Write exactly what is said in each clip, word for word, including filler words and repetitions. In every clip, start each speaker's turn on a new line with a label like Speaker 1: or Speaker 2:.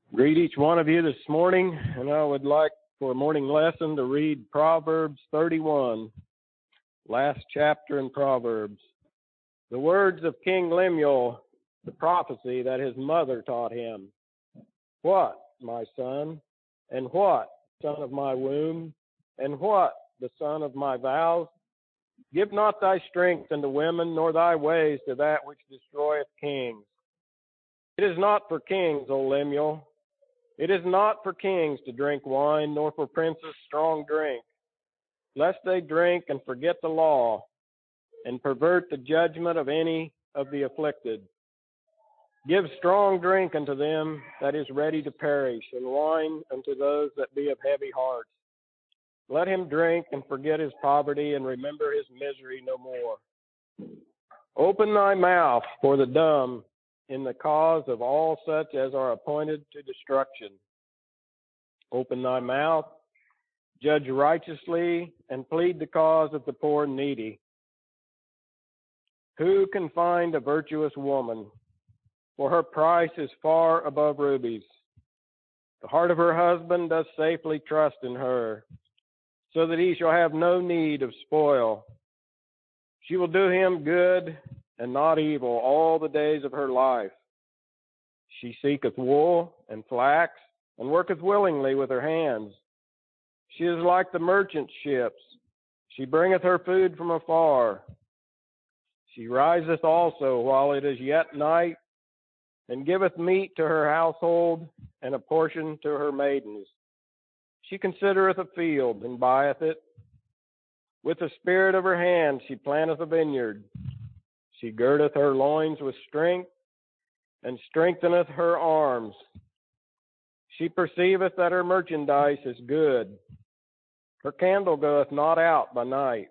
Speaker 1: Greet each one of you this morning, and I would like for a morning lesson to read Proverbs thirty-one, last chapter in Proverbs. The words of King Lemuel, the prophecy that his mother taught him. What, my son, and what, son of my womb, and what, the son of my vows? Give not thy strength unto women, nor thy ways to that which destroyeth kings. It is not for kings, O Lemuel. It is not for kings to drink wine, nor for princes strong drink, lest they drink and forget the law, and pervert the judgment of any of the afflicted. Give strong drink unto them that is ready to perish, and wine unto those that be of heavy hearts. Let him drink and forget his poverty, and remember his misery no more. Open thy mouth for the dumb in the cause of all such as are appointed to destruction. Open thy mouth, judge righteously, and plead the cause of the poor and needy. Who can find a virtuous woman? For her price is far above rubies. The heart of her husband does safely trust in her, so that he shall have no need of spoil. She will do him good and not evil all the days of her life. She seeketh wool and flax, and worketh willingly with her hands. She is like the merchant ships. She bringeth her food from afar. She riseth also while it is yet night, and giveth meat to her household, and a portion to her maidens. She considereth a field, and buyeth it. With the spirit of her hand she planteth a vineyard. She girdeth her loins with strength, and strengtheneth her arms. She perceiveth that her merchandise is good. Her candle goeth not out by night.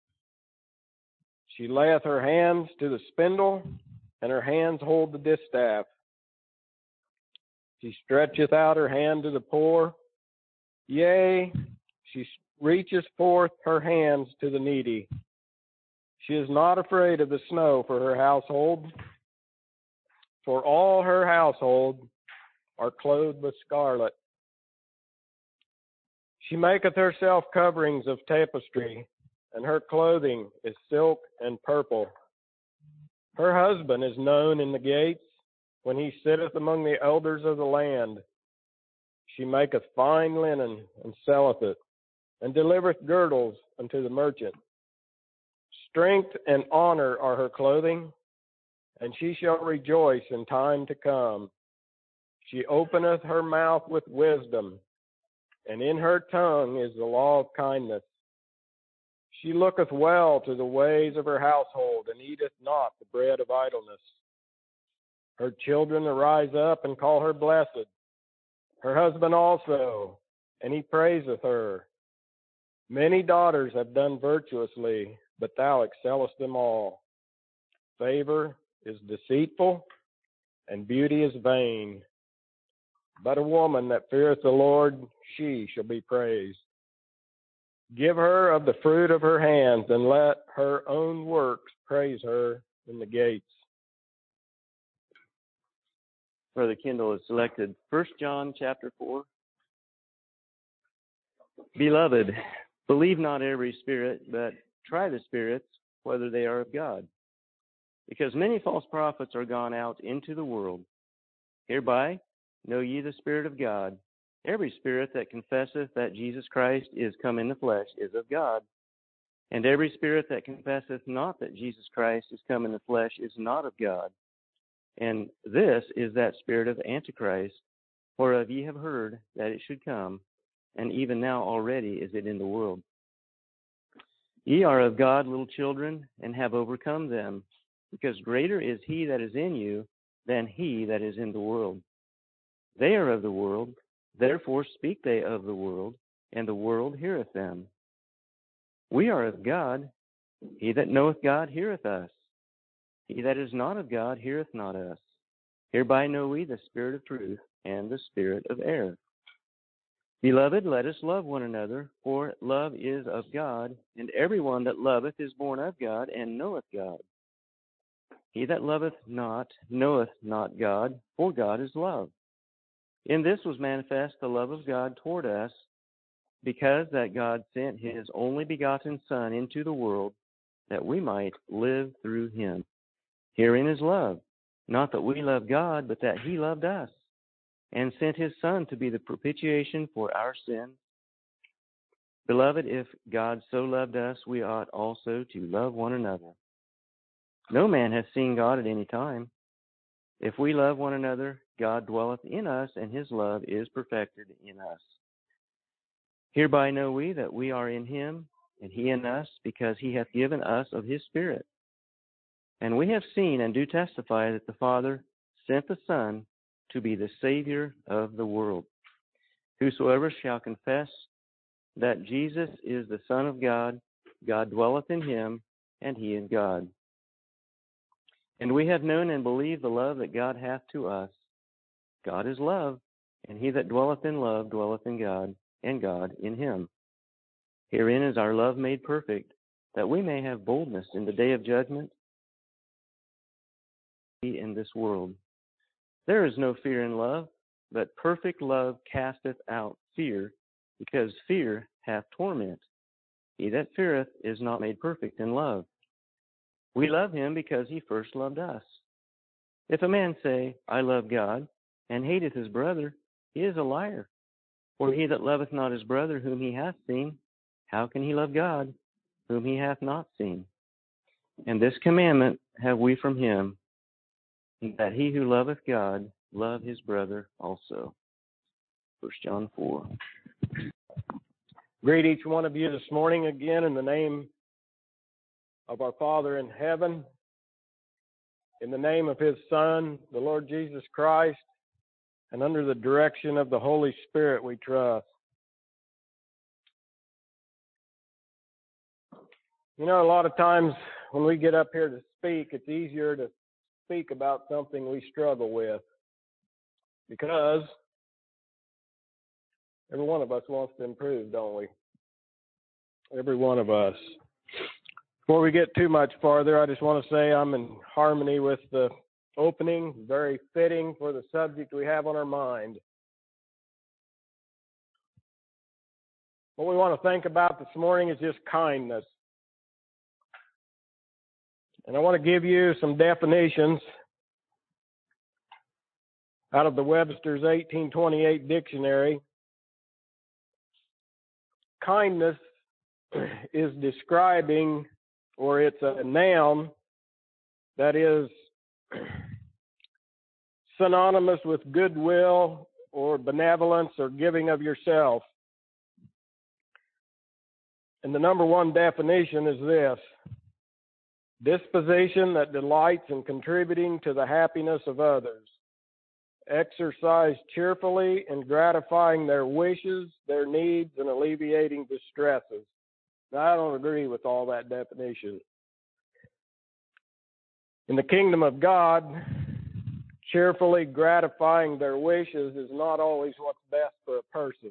Speaker 1: She layeth her hands to the spindle, and her hands hold the distaff. She stretcheth out her hand to the poor. Yea, she reaches forth her hands to the needy. She is not afraid of the snow for her household, for all her household are clothed with scarlet. She maketh herself coverings of tapestry, and her clothing is silk and purple. Her husband is known in the gates, when he sitteth among the elders of the land. She maketh fine linen, and selleth it, and delivereth girdles unto the merchant. Strength and honor are her clothing, and she shall rejoice in time to come. She openeth her mouth with wisdom, and in her tongue is the law of kindness. She looketh well to the ways of her household, and eateth not the bread of idleness. Her children arise up and call her blessed, her husband also, and he praiseth her. Many daughters have done virtuously, but thou excellest them all. Favor is deceitful, and beauty is vain. But a woman that feareth the Lord, she shall be praised. Give her of the fruit of her hands, and let her own works praise her in the gates.
Speaker 2: Brother Kendall has selected First John chapter four. Beloved, believe not every spirit, but try the spirits, whether they are of God. Because many false prophets are gone out into the world. Hereby know ye the Spirit of God. Every spirit that confesseth that Jesus Christ is come in the flesh is of God. And every spirit that confesseth not that Jesus Christ is come in the flesh is not of God. And this is that spirit of Antichrist, whereof ye have heard that it should come, and even now already is it in the world. Ye are of God, little children, and have overcome them, because greater is he that is in you than he that is in the world. They are of the world, therefore speak they of the world, and the world heareth them. We are of God. He that knoweth God heareth us. He that is not of God heareth not us. Hereby know we the spirit of truth and the spirit of error. Beloved, let us love one another, for love is of God, and every one that loveth is born of God, and knoweth God. He that loveth not knoweth not God, for God is love. In this was manifest the love of God toward us, because that God sent his only begotten Son into the world, that we might live through him. Herein is love, not that we love God, but that he loved us, and sent his Son to be the propitiation for our sins. Beloved, if God so loved us, we ought also to love one another. No man hath seen God at any time. If we love one another, God dwelleth in us, and his love is perfected in us. Hereby know we that we are in him, and he in us, because he hath given us of his Spirit. And we have seen and do testify that the Father sent the Son to be the Savior of the world. Whosoever shall confess that Jesus is the Son of God, God dwelleth in him, and he in God. And we have known and believed the love that God hath to us. God is love, and he that dwelleth in love dwelleth in God, and God in him. Herein is our love made perfect, that we may have boldness in the day of judgment in this world. There is no fear in love, but perfect love casteth out fear, because fear hath torment. He that feareth is not made perfect in love. We love him because he first loved us. If a man say, I love God, and hateth his brother, he is a liar. For he that loveth not his brother whom he hath seen, how can he love God whom he hath not seen? And this commandment have we from him, that he who loveth God love his brother also. First John four.
Speaker 1: Greet each one of you this morning again in the name of our Father in heaven, in the name of his Son, the Lord Jesus Christ, and under the direction of the Holy Spirit we trust. You know, a lot of times when we get up here to speak, it's easier to speak about something we struggle with, because every one of us wants to improve, don't we? Every one of us. Before we get too much farther, I just want to say I'm in harmony with the opening, very fitting for the subject we have on our mind. What we want to think about this morning is just kindness. And I want to give you some definitions out of the Webster's eighteen twenty-eight dictionary. Kindness is describing, or it's a noun that is synonymous with goodwill or benevolence or giving of yourself. And the number one definition is this: disposition that delights in contributing to the happiness of others. Exercise cheerfully in gratifying their wishes, their needs, and alleviating distresses. Now, I don't agree with all that definition. In the kingdom of God, cheerfully gratifying their wishes is not always what's best for a person.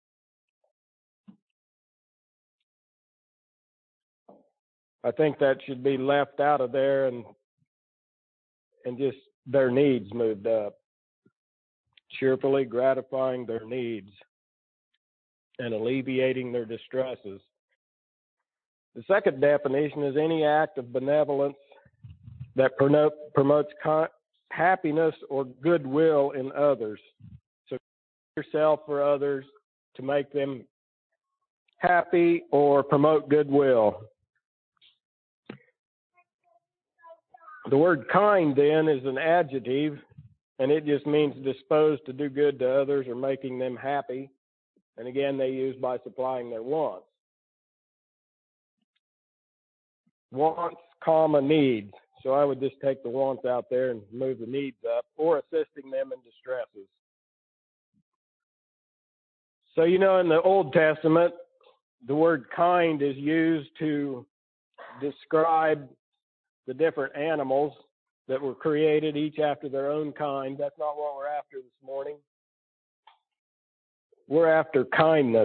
Speaker 1: I think that should be left out of there and and just their needs moved up. Cheerfully gratifying their needs and alleviating their distresses. The second definition is any act of benevolence that promotes happiness or goodwill in others. So yourself for others to make them happy or promote goodwill. The word kind then is an adjective, and it just means disposed to do good to others or making them happy. And again, they use by supplying their wants. Wants, comma, needs. So I would just take the wants out there and move the needs up, or assisting them in distresses. So, you know, in the Old Testament, the word kind is used to describe the different animals that were created, each after their own kind. That's not what we're after this morning. We're after kindness.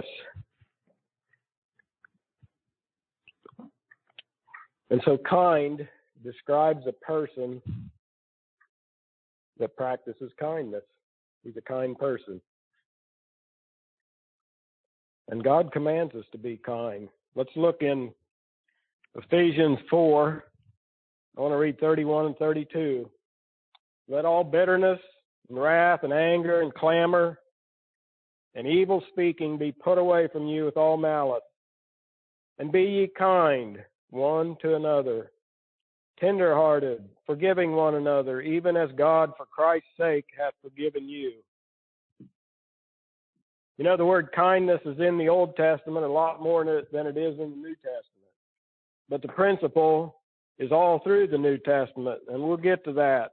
Speaker 1: And so kind describes a person that practices kindness. He's a kind person. And God commands us to be kind. Let's look in Ephesians four. I want to read thirty-one and thirty-two. Let all bitterness and wrath and anger and clamor and evil speaking be put away from you with all malice. And be ye kind one to another, tender-hearted, forgiving one another, even as God for Christ's sake hath forgiven you. You know, the word kindness is in the Old Testament a lot more than it is in the New Testament. But the principle is all through the New Testament, and we'll get to that.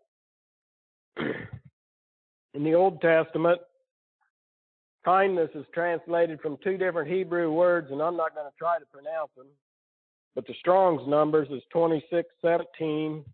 Speaker 1: In the Old Testament, kindness is translated from two different Hebrew words, and I'm not going to try to pronounce them. But the Strong's numbers is twenty-six seventeen,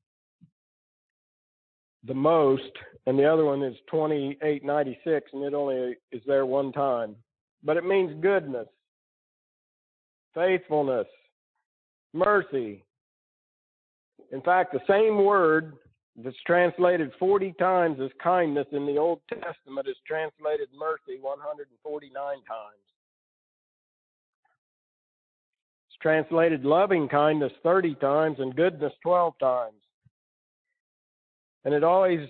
Speaker 1: the most, and the other one is twenty-eight ninety-six, and it only is there one time. But it means goodness, faithfulness, mercy. In fact, the same word that's translated forty times as kindness in the Old Testament is translated mercy one hundred forty-nine times. It's translated loving kindness thirty times and goodness twelve times. And it always,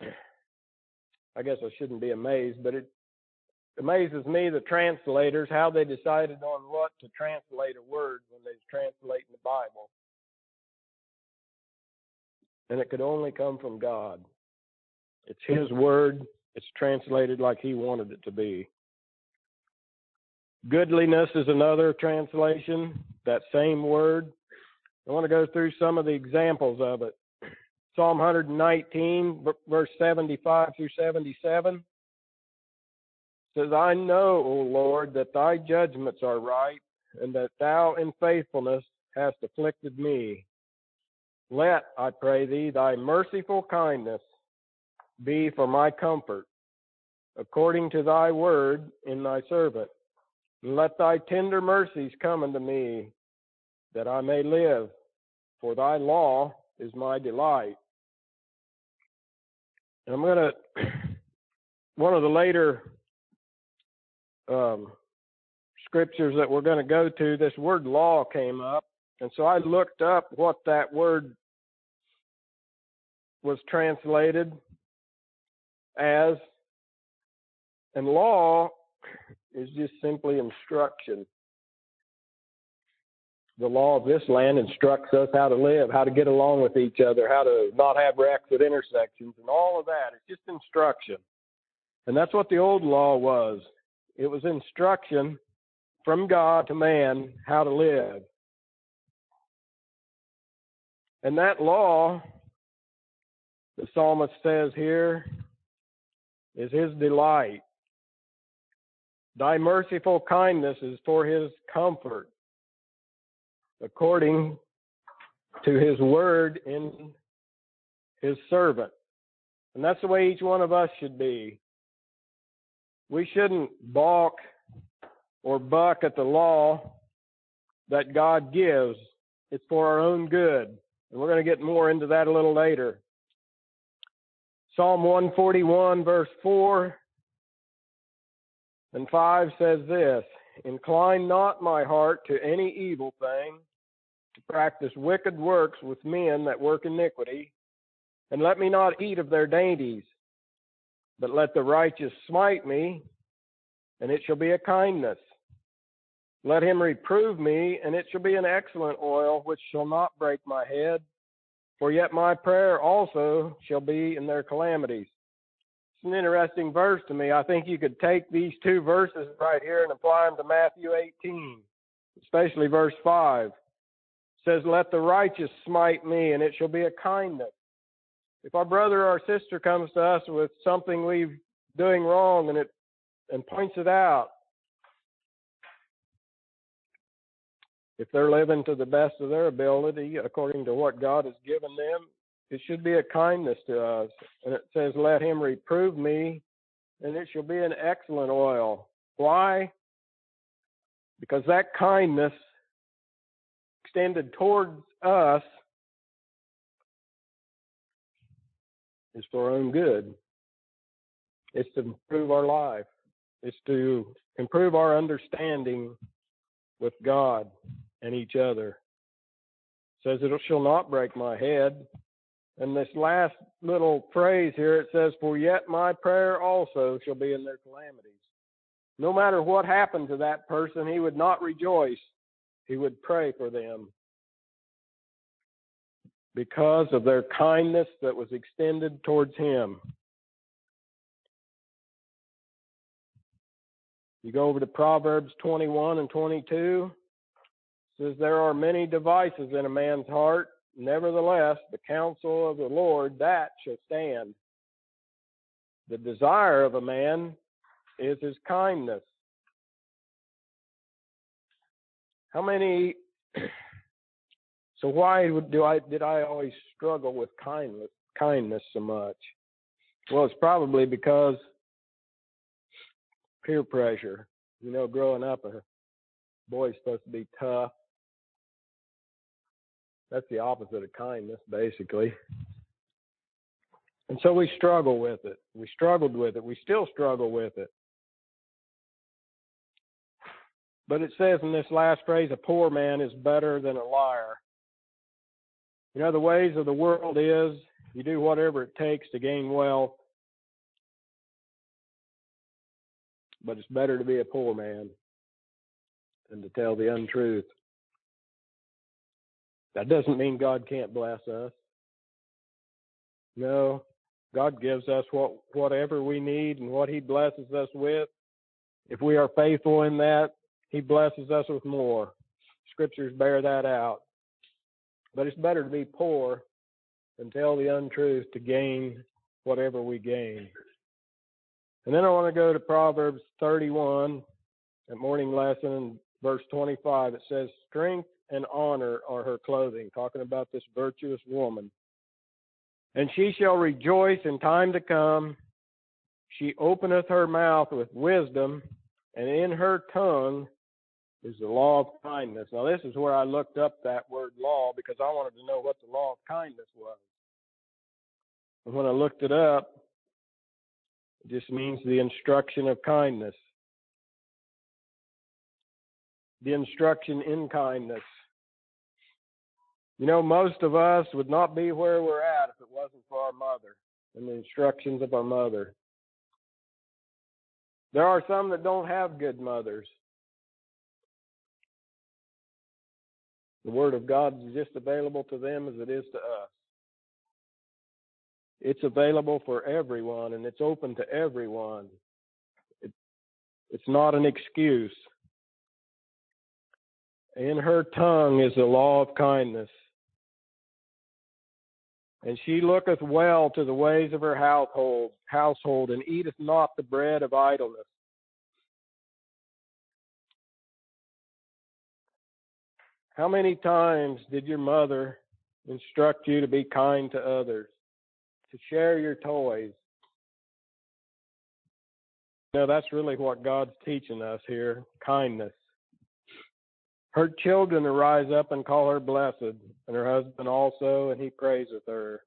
Speaker 1: I guess I shouldn't be amazed, but it amazes me, the translators, how they decided on what to translate a word when they translate in the Bible. And it could only come from God. It's His word. It's translated like He wanted it to be. Goodliness is another translation, that same word. I want to go through some of the examples of it. Psalm one nineteen, verse seventy-five through seventy-seven says, I know, O Lord, that thy judgments are right, and that thou in faithfulness hast afflicted me. Let, I pray thee, thy merciful kindness be for my comfort, according to thy word in thy servant. And let thy tender mercies come unto me, that I may live, for thy law is my delight. And I'm going to, one of the later um, scriptures that we're going to go to, this word law came up. And so I looked up what that word was translated as. And law is just simply instruction. The law of this land instructs us how to live, how to get along with each other, how to not have wrecks at intersections, and all of that. It's just instruction. And that's what the old law was. It was instruction from God to man how to live. And that law, the psalmist says here, is his delight. Thy merciful kindness is for his comfort, according to his word in his servant. And that's the way each one of us should be. We shouldn't balk or buck at the law that God gives. It's for our own good. And we're going to get more into that a little later. Psalm one forty-one, verse four and five says this, Incline not my heart to any evil thing, to practice wicked works with men that work iniquity, and let me not eat of their dainties. But let the righteous smite me, and it shall be a kindness. Let him reprove me, and it shall be an excellent oil, which shall not break my head. For yet my prayer also shall be in their calamities. It's an interesting verse to me. I think you could take these two verses right here and apply them to Matthew eighteen, especially verse five. It says, let the righteous smite me, and it shall be a kindness. If our brother or sister comes to us with something we're doing wrong and it and points it out, if they're living to the best of their ability, according to what God has given them, it should be a kindness to us. And it says, let him reprove me, and it shall be an excellent oil. Why? Because that kindness extended towards us is for our own good. It's to improve our life. is to improve our understanding with God and each other. It says, it shall not break my head. And this last little phrase here, it says, for yet my prayer also shall be in their calamities. No matter what happened to that person, he would not rejoice. He would pray for them because of their kindness that was extended towards him. You go over to Proverbs twenty-one and twenty-two. It says, there are many devices in a man's heart. Nevertheless, the counsel of the Lord, that shall stand. The desire of a man is his kindness. How many, so why do I, did I always struggle with kindness, kindness so much? Well, it's probably because peer pressure. You know, growing up, a boy's supposed to be tough. That's the opposite of kindness, basically. And so we struggle with it. We struggled with it. We still struggle with it. But it says in this last phrase, a poor man is better than a liar. You know, the ways of the world is you do whatever it takes to gain wealth. But it's better to be a poor man than to tell the untruth. That doesn't mean God can't bless us. No, God gives us what whatever we need and what he blesses us with. If we are faithful in that, he blesses us with more. Scriptures bear that out. But it's better to be poor than tell the untruth to gain whatever we gain. And then I want to go to Proverbs thirty-one, that morning lesson, in verse twenty-five. It says, strength and honor are her clothing, talking about this virtuous woman. And she shall rejoice in time to come. She openeth her mouth with wisdom, and in her tongue is the law of kindness. Now, this is where I looked up that word law because I wanted to know what the law of kindness was. And when I looked it up, it just means the instruction of kindness. The instruction in kindness. You know, most of us would not be where we're at if it wasn't for our mother and the instructions of our mother. There are some that don't have good mothers. The Word of God is just available to them as it is to us. It's available for everyone, and it's open to everyone. It, it's not an excuse. In her tongue is the law of kindness. And she looketh well to the ways of her household, household, and eateth not the bread of idleness. How many times did your mother instruct you to be kind to others, to share your toys? No, that's really what God's teaching us here, kindness. Her children arise up and call her blessed, and her husband also, and he praiseth her.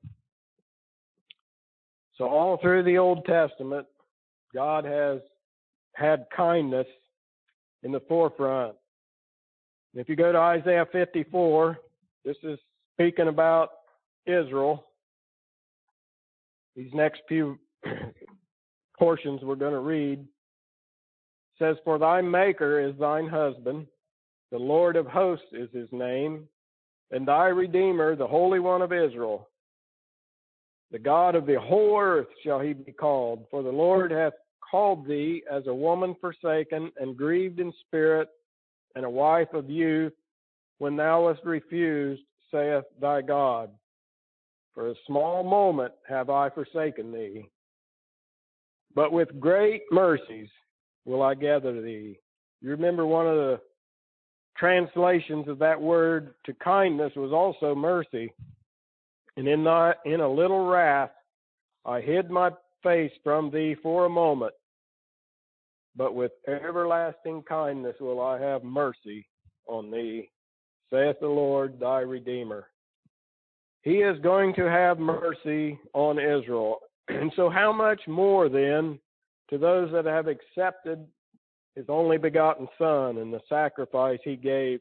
Speaker 1: So all through the Old Testament, God has had kindness in the forefront. If you go to Isaiah fifty-four, this is speaking about Israel. These next few portions we're going to read. It says, for thy Maker is thine husband, the Lord of hosts is his name, and thy Redeemer, the Holy One of Israel. The God of the whole earth shall he be called, for the Lord hath called thee as a woman forsaken and grieved in spirit, and a wife of youth, when thou wast refused, saith thy God. For a small moment have I forsaken thee, but with great mercies will I gather thee. You remember one of the translations of that word to kindness was also mercy. And in, thy, in a little wrath I hid my face from thee for a moment, but with everlasting kindness will I have mercy on thee, saith the Lord thy Redeemer. He is going to have mercy on Israel. And so how much more then to those that have accepted his only begotten Son and the sacrifice he gave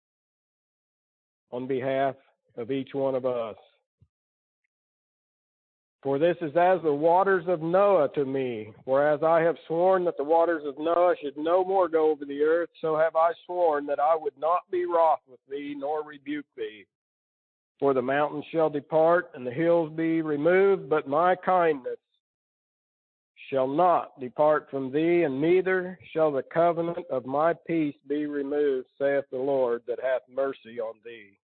Speaker 1: on behalf of each one of us. For this is as the waters of Noah to me. For as I have sworn that the waters of Noah should no more go over the earth, so have I sworn that I would not be wroth with thee, nor rebuke thee. For the mountains shall depart, and the hills be removed, but my kindness shall not depart from thee, and neither shall the covenant of my peace be removed, saith the Lord that hath mercy on thee.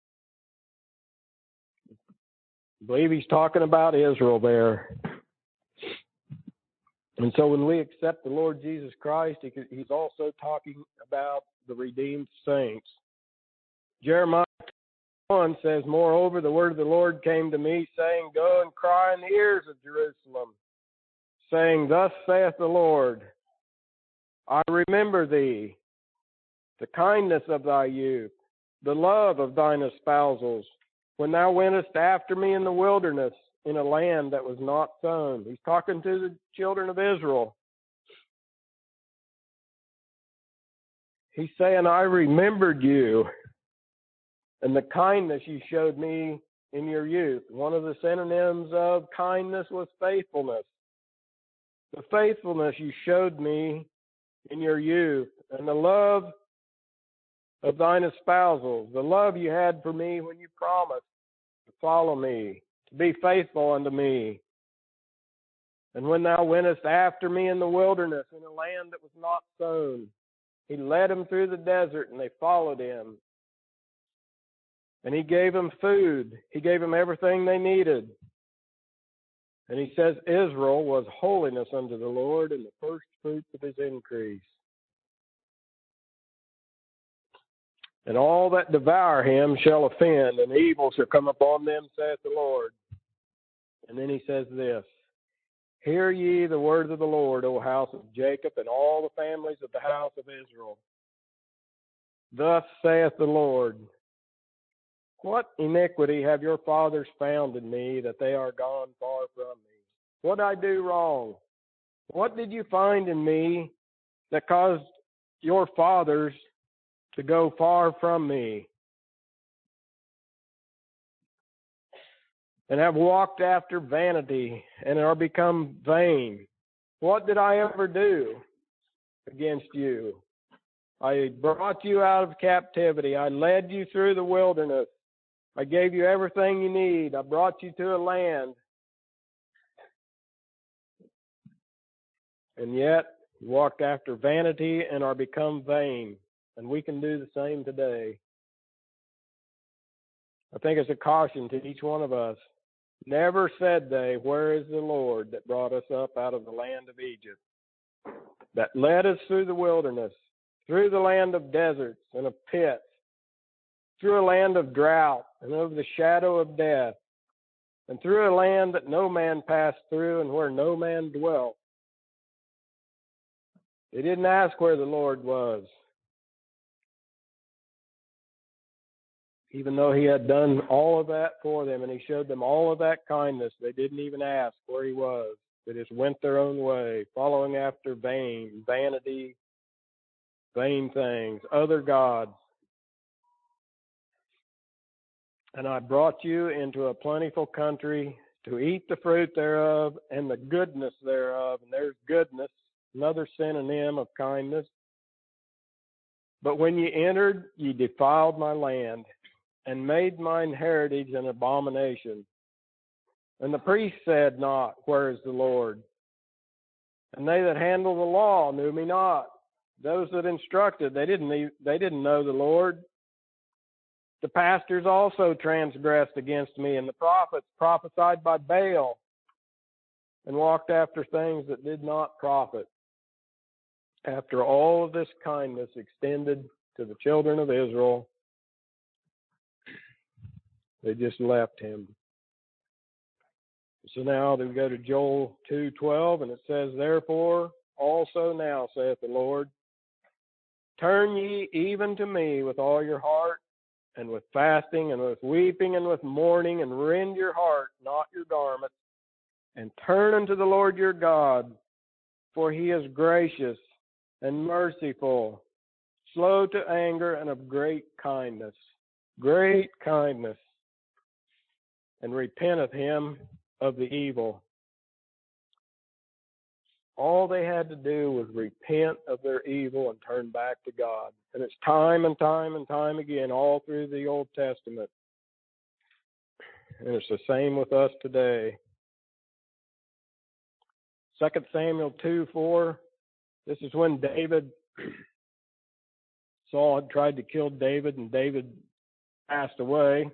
Speaker 1: I believe he's talking about Israel there. And so when we accept the Lord Jesus Christ, he's also talking about the redeemed saints. Jeremiah one says, Moreover, the word of the Lord came to me, saying, Go and cry in the ears of Jerusalem, saying, Thus saith the Lord, I remember thee, the kindness of thy youth, the love of thine espousals, when thou wentest after me in the wilderness, in a land that was not sown. He's talking to the children of Israel. He's saying, I remembered you and the kindness you showed me in your youth. One of the synonyms of kindness was faithfulness. The faithfulness you showed me in your youth, and the love of thine espousals, the love you had for me when you promised to follow me, to be faithful unto me. And when thou wentest after me in the wilderness, in a land that was not sown, he led them through the desert, and they followed him. And he gave them food. He gave them everything they needed. And he says Israel was holiness unto the Lord, and the first fruits of his increase. And all that devour him shall offend, and evil shall come upon them, saith the Lord. And then he says this, Hear ye the words of the Lord, O house of Jacob, and all the families of the house of Israel. Thus saith the Lord, What iniquity have your fathers found in me, that they are gone far from me? What did I do wrong? What did you find in me that caused your fathers to go far from me, and have walked after vanity, and are become vain? What did I ever do against you? I brought you out of captivity. I led you through the wilderness. I gave you everything you need. I brought you to a land. And yet, you walked after vanity and are become vain. And we can do the same today. I think it's a caution to each one of us. Never said they, Where is the Lord that brought us up out of the land of Egypt, that led us through the wilderness, through the land of deserts and of pits, through a land of drought and over the shadow of death, and through a land that no man passed through and where no man dwelt. They didn't ask where the Lord was. Even though he had done all of that for them and he showed them all of that kindness, they didn't even ask where he was. They just went their own way, following after vain, vanity, vain things, other gods. And I brought you into a plentiful country to eat the fruit thereof and the goodness thereof. And there's goodness, another synonym of kindness. But when ye entered, ye defiled my land, and made mine heritage an abomination. And the priest said not, Where is the Lord? And they that handle the law knew me not. Those that instructed, they didn't, they didn't know the Lord. The pastors also transgressed against me, and the prophets prophesied by Baal, and walked after things that did not profit. After all of this kindness extended to the children of Israel, they just left him. So now we go to Joel two twelve, and it says, Therefore also now, saith the Lord, turn ye even to me with all your heart, and with fasting, and with weeping, and with mourning, and rend your heart, not your garments, and turn unto the Lord your God, for he is gracious and merciful, slow to anger, and of great kindness. Great kindness. And repenteth him of the evil. All they had to do was repent of their evil and turn back to God. And it's time and time and time again, all through the Old Testament. And it's the same with us today. Second Samuel two four, this is when David, Saul had tried to kill David, and David passed away.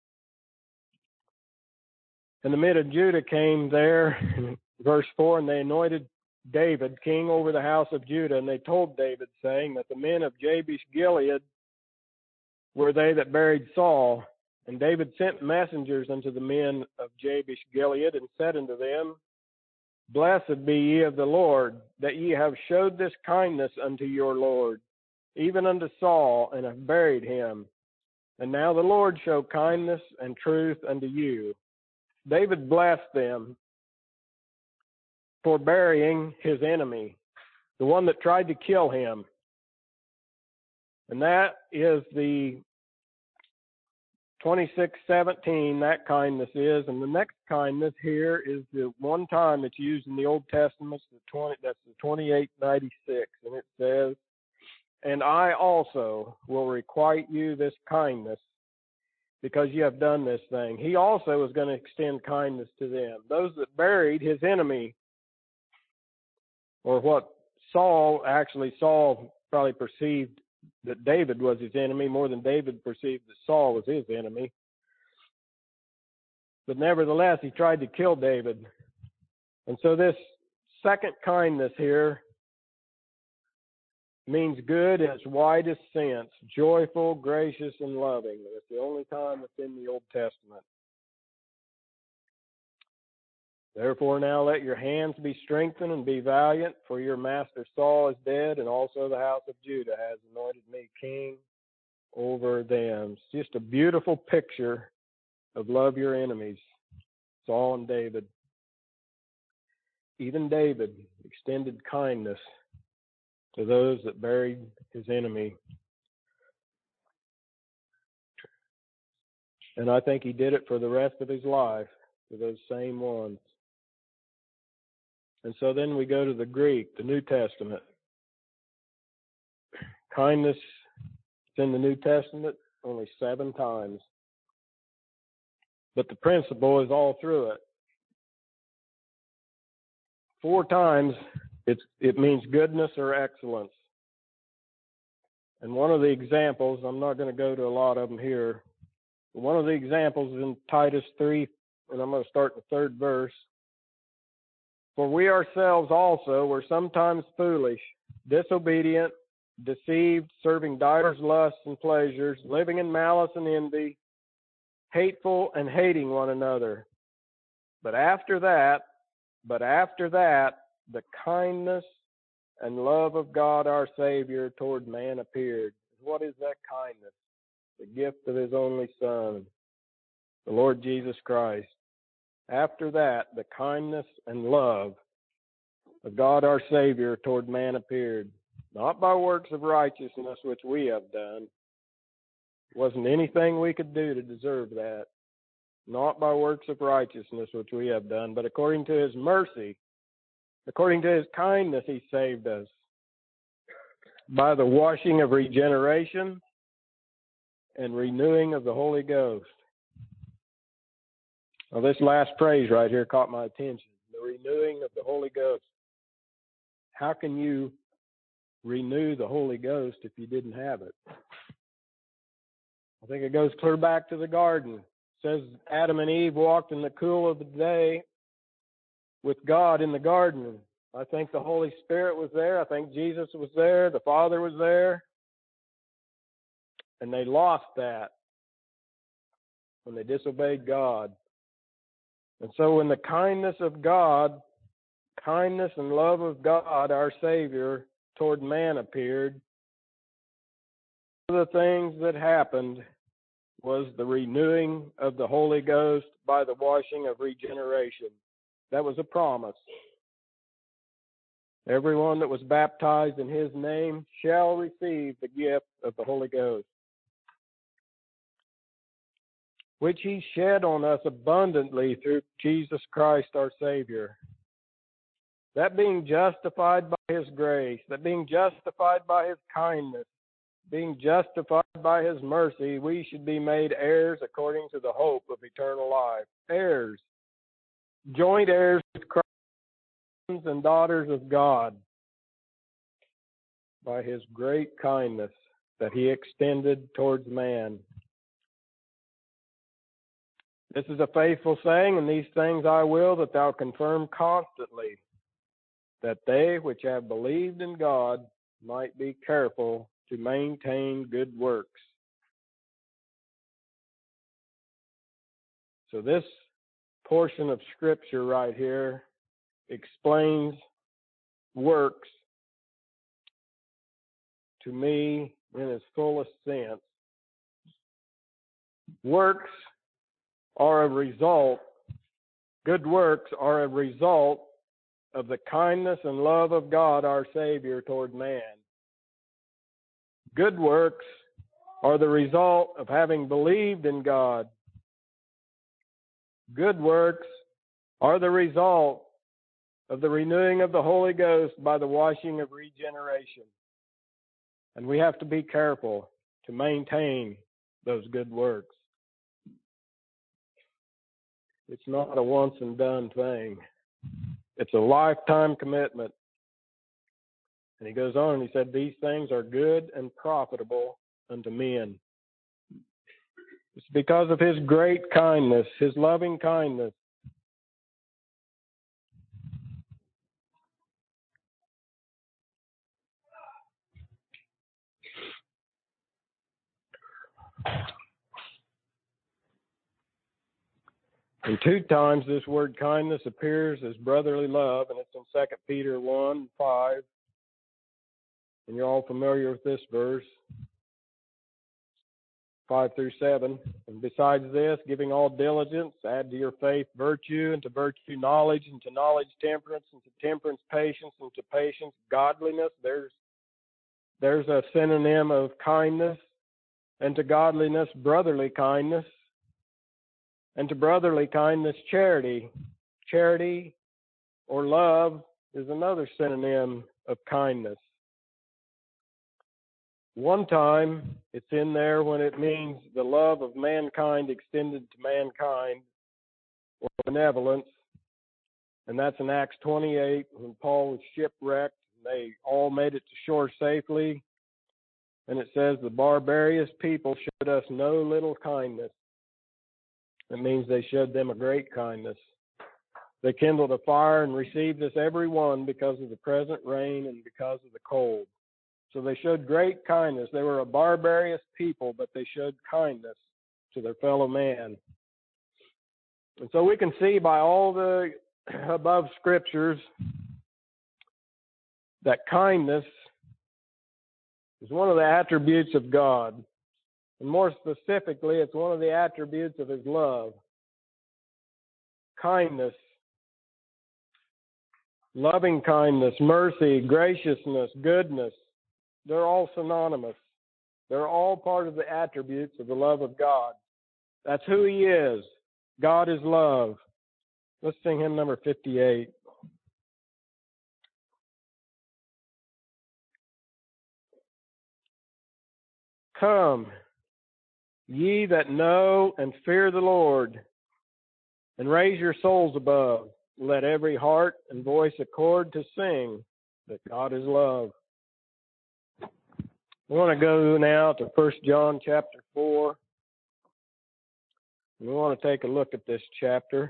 Speaker 1: And the men of Judah came there, in verse four, and they anointed David king over the house of Judah. And they told David, saying that the men of Jabesh Gilead were they that buried Saul. And David sent messengers unto the men of Jabesh Gilead, and said unto them, Blessed be ye of the Lord, that ye have showed this kindness unto your Lord, even unto Saul, and have buried him. And now the Lord show kindness and truth unto you. David blessed them for burying his enemy, the one that tried to kill him. And that is the twenty-six seventeen, that kindness is. And the next kindness here is the one time it's used in the Old Testament, the twenty, that's the twenty-eight ninety-six. And it says, And I also will requite you this kindness, because you have done this thing. He also was going to extend kindness to them. Those that buried his enemy, or what Saul, actually Saul probably perceived that David was his enemy more than David perceived that Saul was his enemy. But nevertheless, he tried to kill David. And so this second kindness here means good in its widest sense, joyful, gracious, and loving. It's the only time it's in the Old Testament. Therefore now let your hands be strengthened and be valiant, for your master Saul is dead, and also the house of Judah has anointed me king over them. It's just a beautiful picture of love your enemies, Saul and David. Even David extended kindness to those that buried his enemy. And I think he did it for the rest of his life, to those same ones. And so then we go to the Greek, the New Testament. Kindness is in the New Testament only seven times. But the principle is all through it. Four times it's, it means goodness or excellence. And one of the examples, I'm not going to go to a lot of them here, but one of the examples is in Titus three, and I'm going to start the third verse. For we ourselves also were sometimes foolish, disobedient, deceived, serving divers lusts and pleasures, living in malice and envy, hateful and hating one another. But after that, but after that, the kindness and love of God our Savior toward man appeared. What is that kindness? The gift of his only Son, the Lord Jesus Christ. After that, the kindness and love of God our Savior toward man appeared, not by works of righteousness which we have done. It wasn't anything we could do to deserve that. Not by works of righteousness which we have done, but according to his mercy, according to his kindness, he saved us by the washing of regeneration and renewing of the Holy Ghost. Now, this last phrase right here caught my attention. The renewing of the Holy Ghost. How can you renew the Holy Ghost if you didn't have it? I think it goes clear back to the garden. It says Adam and Eve walked in the cool of the day with God in the garden. I think the Holy Spirit was there. I think Jesus was there. The Father was there. And they lost that when they disobeyed God. And so when the kindness of God, kindness and love of God, our Savior, toward man appeared, one of the things that happened was the renewing of the Holy Ghost by the washing of regeneration. That was a promise. Everyone that was baptized in his name shall receive the gift of the Holy Ghost, which he shed on us abundantly through Jesus Christ our Savior. That being justified by his grace, that being justified by his kindness, being justified by his mercy, we should be made heirs according to the hope of eternal life. Heirs, joint heirs with Christ, sons and daughters of God, by his great kindness that he extended towards man. This is a faithful saying, and these things I will that thou confirm constantly, that they which have believed in God might be careful to maintain good works. So this portion of Scripture right here explains works to me in its fullest sense. Works are a result, good works are a result of the kindness and love of God our Savior toward man. Good works are the result of having believed in God. Good works are the result of the renewing of the Holy Ghost by the washing of regeneration. And we have to be careful to maintain those good works. It's not a once and done thing. It's a lifetime commitment. And he goes on and he said, these things are good and profitable unto men. It's because of his great kindness, his loving kindness. And two times this word kindness appears as brotherly love, and it's in Second Peter one, five. And you're all familiar with this verse, five through seven. And besides this, giving all diligence, add to your faith virtue, and to virtue knowledge, and to knowledge temperance, and to temperance patience, and to patience godliness. There's, there's a synonym of kindness. And to godliness, brotherly kindness. And to brotherly kindness, charity. Charity or love is another synonym of kindness. One time, it's in there when it means the love of mankind extended to mankind, or benevolence. And that's in Acts twenty-eight, when Paul was shipwrecked. They all made it to shore safely. And it says, the barbarous people showed us no little kindness. It means they showed them a great kindness. They kindled a fire and received us every one because of the present rain and because of the cold. So they showed great kindness. They were a barbarous people, but they showed kindness to their fellow man. And so we can see by all the above scriptures that kindness is one of the attributes of God. And more specifically, it's one of the attributes of his love. Kindness, loving kindness, mercy, graciousness, goodness, they're all synonymous. They're all part of the attributes of the love of God. That's who he is. God is love. Let's sing hymn number fifty-eight. Come, ye that know and fear the Lord, and raise your souls above. Let every heart and voice accord to sing that God is love. We want to go now to First John chapter four. We want to take a look at this chapter.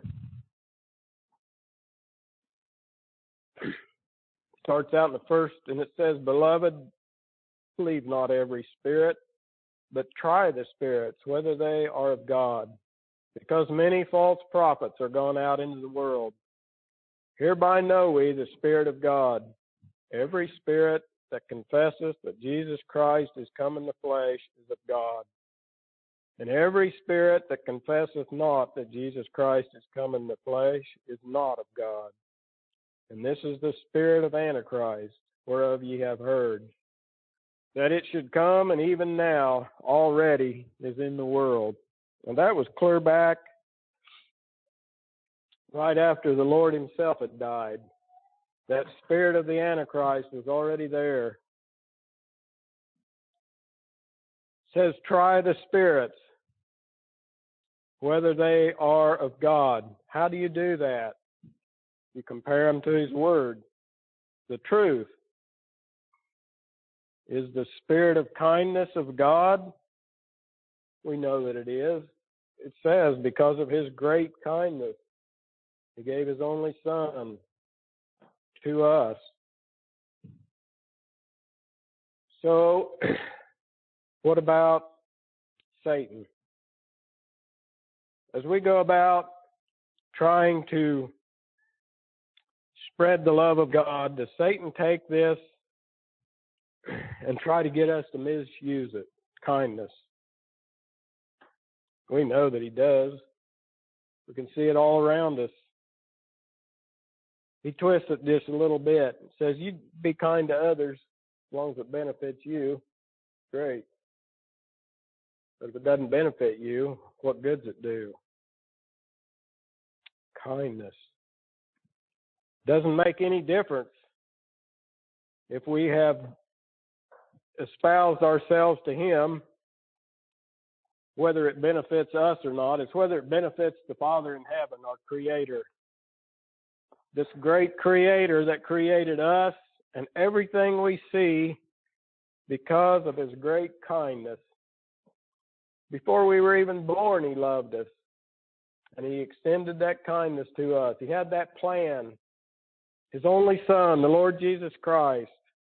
Speaker 1: Starts out in the first, and it says, Beloved, believe not every spirit, but try the spirits, whether they are of God, because many false prophets are gone out into the world. Hereby know we the Spirit of God. Every spirit that confesseth that Jesus Christ is come in the flesh is of God. And every spirit that confesseth not that Jesus Christ is come in the flesh is not of God. And this is the spirit of Antichrist, whereof ye have heard, that it should come, and even now already is in the world. And that was clear back right after the Lord himself had died. That spirit of the Antichrist was already there. It says, try the spirits, whether they are of God. How do you do that? You compare them to his word. The truth. Is the spirit of kindness of God? We know that it is. It says, because of his great kindness, he gave his only Son to us. So, what about Satan? As we go about trying to spread the love of God, does Satan take this and try to get us to misuse it? Kindness. We know that he does. We can see it all around us. He twists it just a little bit. It says, you be kind to others as long as it benefits you. Great. But if it doesn't benefit you, what good's it do? Kindness. Doesn't make any difference if we have espoused ourselves to him, whether it benefits us or not. It's whether it benefits the Father in heaven, our Creator. This great Creator that created us and everything we see because of his great kindness. Before we were even born, he loved us. And he extended that kindness to us. He had that plan. His only Son, the Lord Jesus Christ.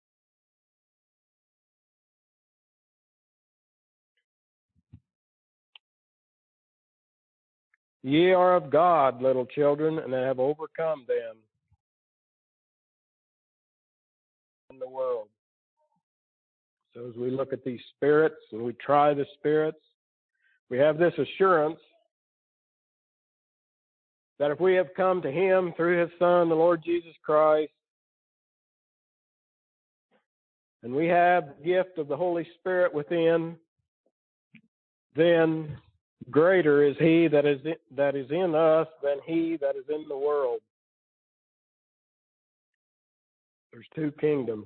Speaker 1: Ye are of God, little children, and have overcome them in the world. So as we look at these spirits and we try the spirits, we have this assurance that if we have come to him through his Son, the Lord Jesus Christ, and we have the gift of the Holy Spirit within, then greater is he that is in, that is in us than he that is in the world. There's two kingdoms.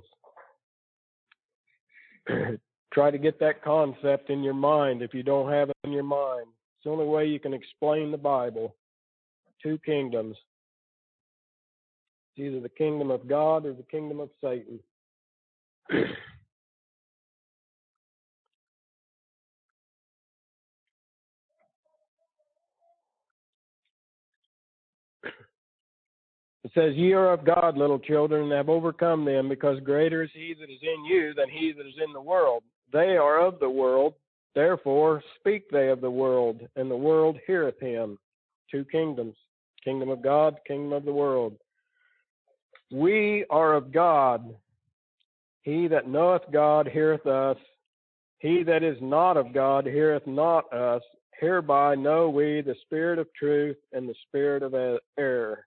Speaker 1: Try to get that concept in your mind if you don't have it in your mind. It's the only way you can explain the Bible. Two kingdoms. It's either the kingdom of God or the kingdom of Satan. It says, ye are of God, little children, and have overcome them, because greater is he that is in you than he that is in the world. They are of the world, therefore speak they of the world, and the world heareth him. Two kingdoms, kingdom of God, kingdom of the world. We are of God. He that knoweth God heareth us. He that is not of God heareth not us. Hereby know we the spirit of truth and the spirit of error.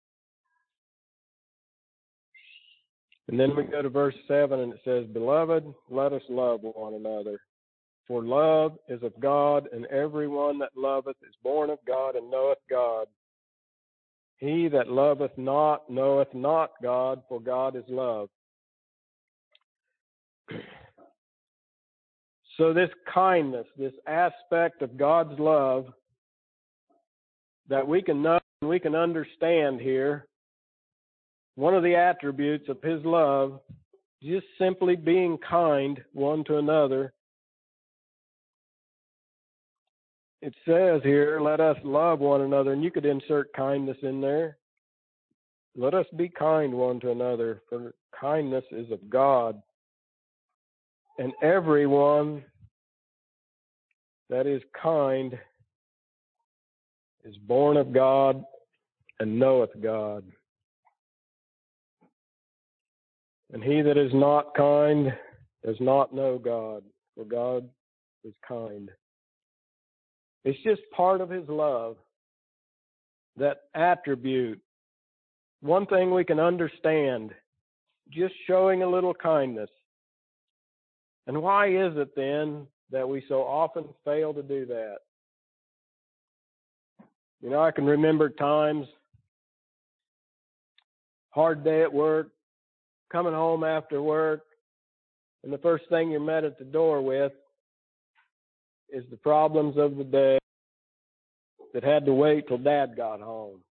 Speaker 1: And then we go to verse seven, and it says, beloved, let us love one another. For love is of God, and every one that loveth is born of God and knoweth God. He that loveth not knoweth not God, for God is love. So this kindness, this aspect of God's love that we can know and we can understand here, one of the attributes of his love, just simply being kind one to another. It says here, let us love one another, and you could insert kindness in there. Let us be kind one to another, for kindness is of God. And everyone that is kind is born of God and knoweth God. And he that is not kind does not know God, for God is kind. It's just part of his love, that attribute one thing we can understand, just showing a little kindness. And why is it then that we so often fail to do that? You know, I can remember times, hard day at work, coming home after work, and the first thing you're met at the door with is the problems of the day that had to wait till Dad got home.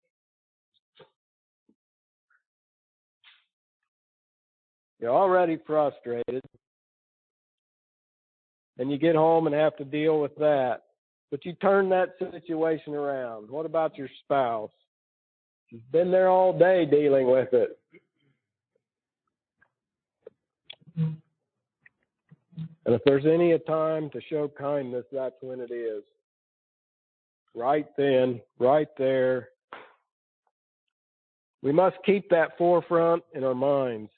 Speaker 1: You're already frustrated, and you get home and have to deal with that. But you turn that situation around. What about your spouse? She's been there all day dealing with it. And if there's any time to show kindness, that's when it is. Right then, right there. We must keep that forefront in our minds.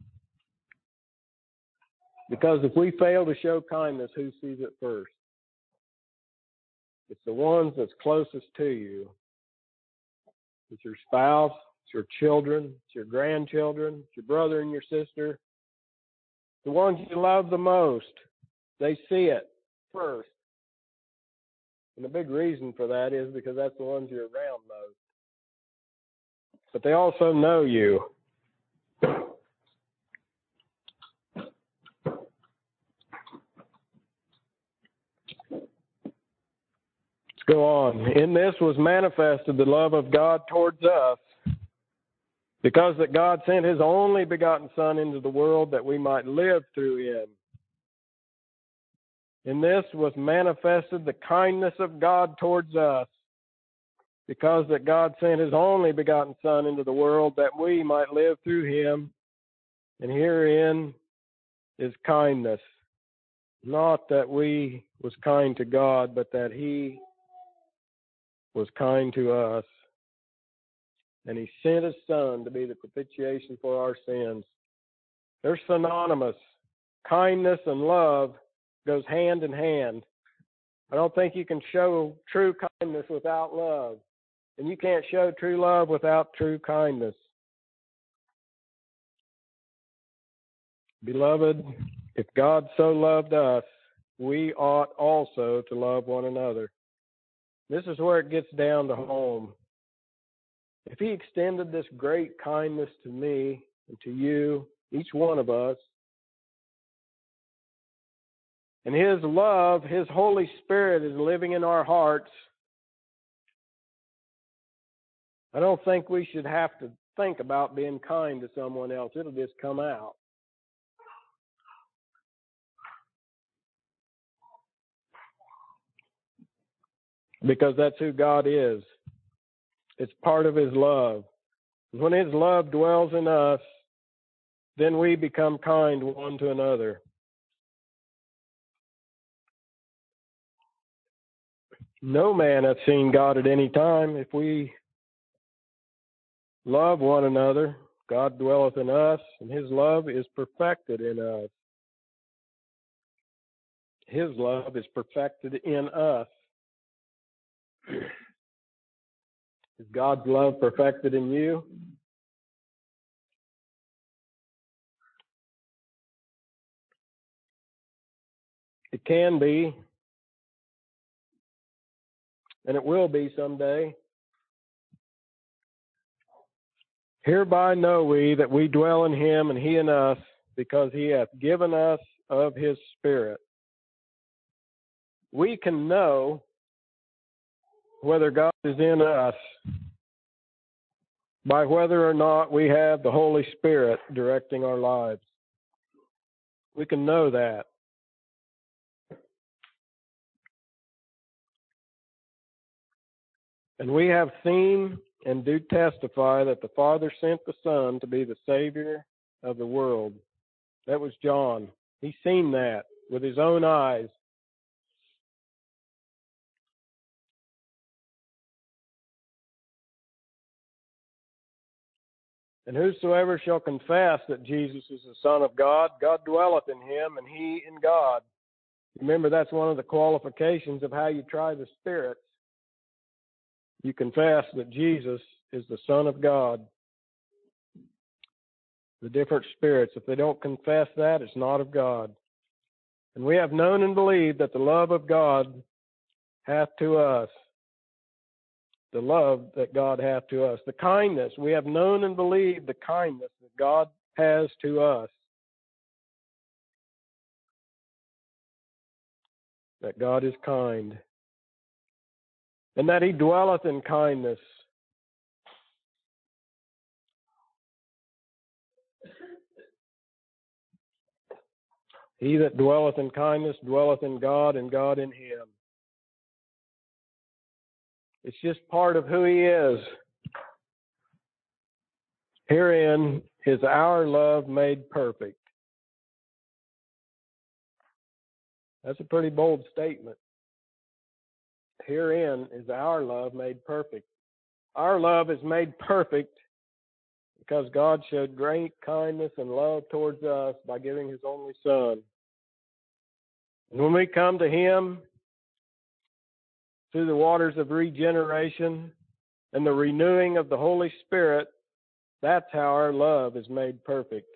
Speaker 1: Because if we fail to show kindness, who sees it first? It's the ones that's closest to you. It's your spouse, it's your children, it's your grandchildren, it's your brother and your sister. The ones you love the most, they see it first. And the big reason for that is because that's the ones you're around most. But they also know you. Go on. In this was manifested the love of God towards us, because that God sent his only begotten Son into the world that we might live through him. In this was manifested the kindness of God towards us, because that God sent his only begotten Son into the world that we might live through him. And herein is kindness. Not that we was kind to God, but that he was kind to us. And he sent his Son to be the propitiation for our sins. They're synonymous. Kindness and love goes hand in hand. I don't think you can show true kindness without love. And you can't show true love without true kindness. Beloved, if God so loved us, we ought also to love one another. This is where it gets down to home. If he extended this great kindness to me and to you, each one of us, and his love, his Holy Spirit is living in our hearts, I don't think we should have to think about being kind to someone else. It'll just come out. Because that's who God is. It's part of his love. When his love dwells in us, then we become kind one to another. No man hath seen God at any time. If we love one another, God dwelleth in us, and his love is perfected in us. His love is perfected in us. Is God's love perfected in you? It can be, and it will be someday. Hereby know we that we dwell in him and he in us, because he hath given us of his Spirit. We can know whether God is in us by whether or not we have the Holy Spirit directing our lives. We can know that. And we have seen and do testify that the Father sent the Son to be the Savior of the world. That was John. He's seen that with his own eyes. And whosoever shall confess that Jesus is the Son of God, God dwelleth in him, and he in God. Remember, that's one of the qualifications of how you try the spirits. You confess that Jesus is the Son of God. the different spirits. If they don't confess that, it's not of God. And we have known and believed that the love of God hath to us, the love that God hath to us, the kindness. We have known and believed the kindness that God has to us, that God is kind, and that he dwelleth in kindness. He that dwelleth in kindness dwelleth in God, and God in him. It's just part of who he is. Herein is our love made perfect. That's a pretty bold statement. Herein is our love made perfect. Our love is made perfect because God showed great kindness and love towards us by giving his only Son. And when we come to him through the waters of regeneration and the renewing of the Holy Spirit, that's how our love is made perfect.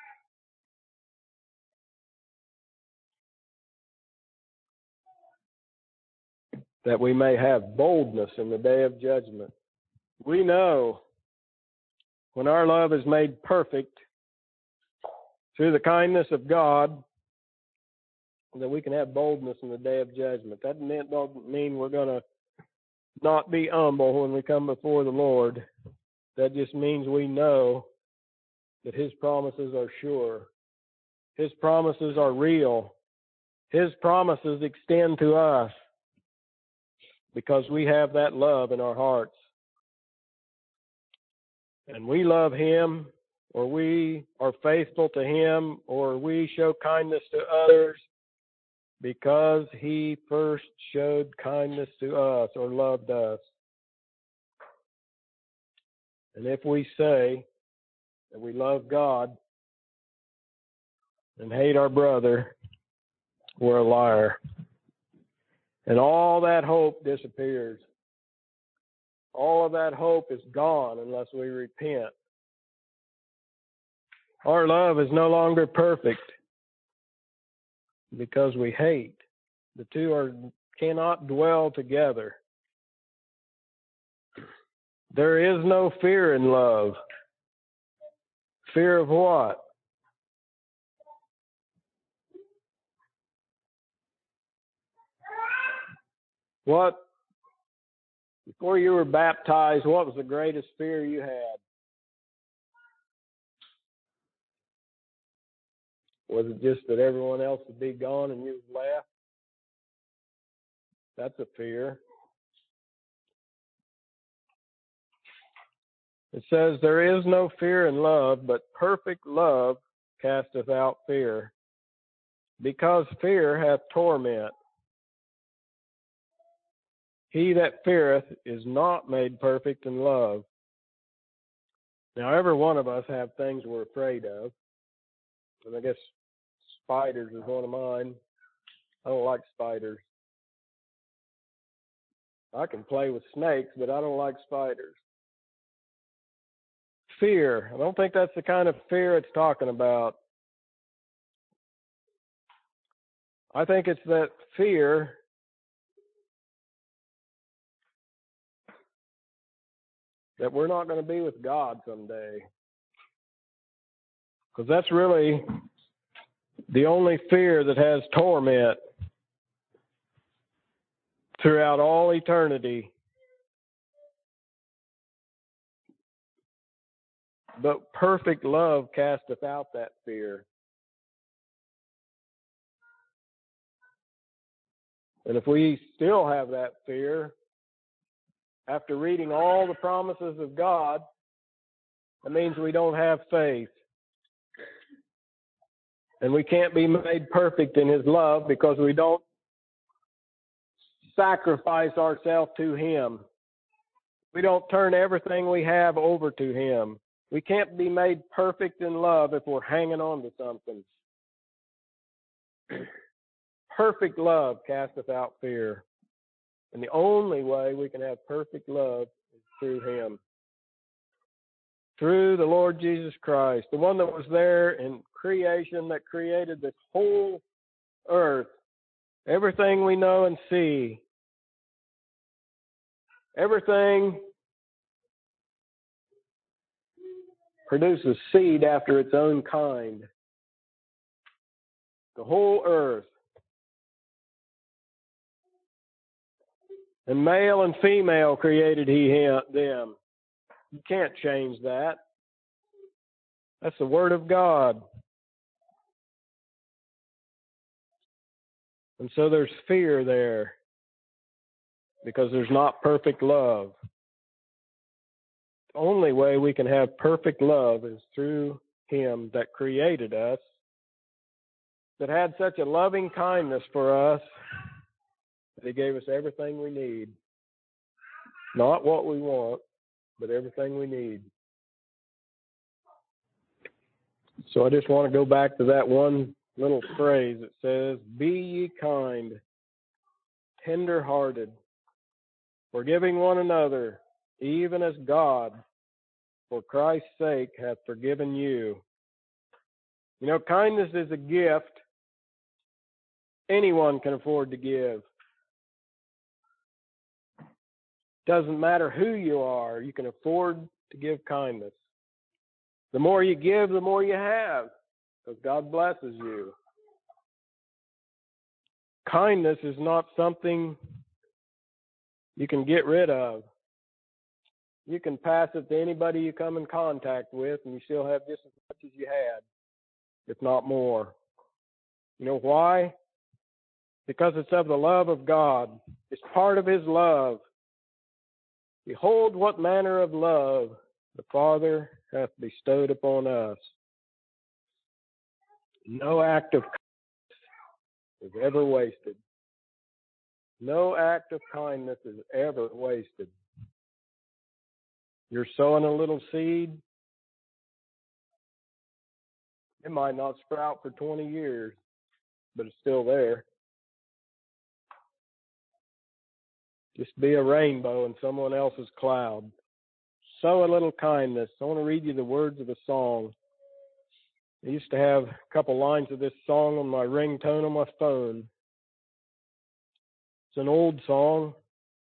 Speaker 1: That we may have boldness in the day of judgment. We know when our love is made perfect through the kindness of God, that we can have boldness in the day of judgment. That doesn't mean we're going to not be humble when we come before the Lord. That just means we know that his promises are sure. His promises are real. His promises extend to us because we have that love in our hearts. And we love him, or we are faithful to him, or we show kindness to others because he first showed kindness to us or loved us. And if we say that we love God and hate our brother, we're a liar. And all that hope disappears. All of that hope is gone unless we repent. Our love is no longer perfect because we hate. The two are cannot dwell together. There is no fear in love. Fear of what? What, before you were baptized, what was the greatest fear you had? Was it just that everyone else would be gone and you would laugh? That's a fear. It says, there is no fear in love, but perfect love casteth out fear, because fear hath torment. He that feareth is not made perfect in love. Now, every one of us have things we're afraid of. And I guess spiders is one of mine. I don't like spiders. I can play with snakes, but I don't like spiders. Fear. I don't think that's the kind of fear it's talking about. I think it's that fear that we're not going to be with God someday. Because that's really the only fear that has torment throughout all eternity. But perfect love casteth out that fear. And if we still have that fear, after reading all the promises of God, that means we don't have faith. And we can't be made perfect in his love because we don't sacrifice ourselves to him. We don't turn everything we have over to him. We can't be made perfect in love if we're hanging on to something. Perfect love casteth out fear. And the only way we can have perfect love is through him. through the Lord Jesus Christ, the one that was there in creation, that created this whole earth, everything we know and see, everything produces seed after its own kind. The whole earth. And male and female created he him, them. You can't change that. That's the Word of God. And so there's fear there because there's not perfect love. The only way we can have perfect love is through Him that created us, that had such a loving kindness for us, that He gave us everything we need. Not what we want, but everything we need. So I just want to go back to that one little phrase that says, "Be ye kind, tender-hearted, forgiving one another, even as God, for Christ's sake, hath forgiven you." You know, kindness is a gift anyone can afford to give. Doesn't matter who you are, you can afford to give kindness. The more you give, the more you have, because God blesses you. Kindness is not something you can get rid of. You can pass it to anybody you come in contact with, and you still have just as much as you had, if not more. You know why? Because it's of the love of God. It's part of His love. Behold, what manner of love the Father hath bestowed upon us. No act of kindness is ever wasted. No act of kindness is ever wasted. You're sowing a little seed. It might not sprout for twenty years, but it's still there. Just be a rainbow in someone else's cloud. Sow a little kindness. I want to read you the words of a song. I used to have a couple lines of this song on my ringtone on my phone. It's an old song.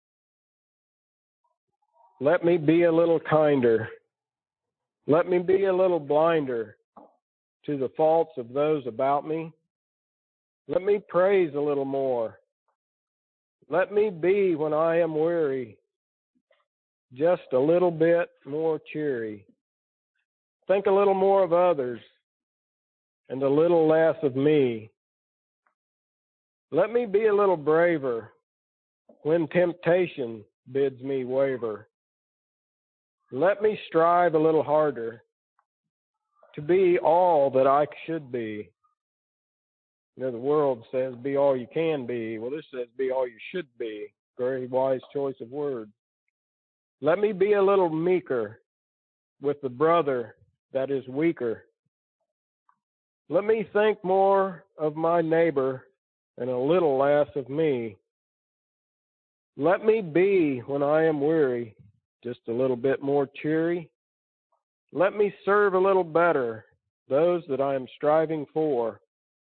Speaker 1: Let me be a little kinder. Let me be a little blinder to the faults of those about me. Let me praise a little more. Let me be, when I am weary, just a little bit more cheery. Think a little more of others and a little less of me. Let me be a little braver when temptation bids me waver. Let me strive a little harder to be all that I should be. You know, the world says be all you can be. Well, this says be all you should be. Very wise choice of words. Let me be a little meeker with the brother that is weaker. Let me think more of my neighbor and a little less of me. Let me be, when I am weary, just a little bit more cheery. Let me serve a little better those that I am striving for.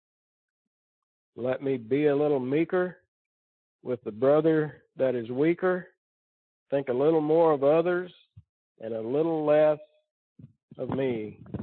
Speaker 1: Let me be a little meeker with the brother that is weaker. Think a little more of others and a little less of me.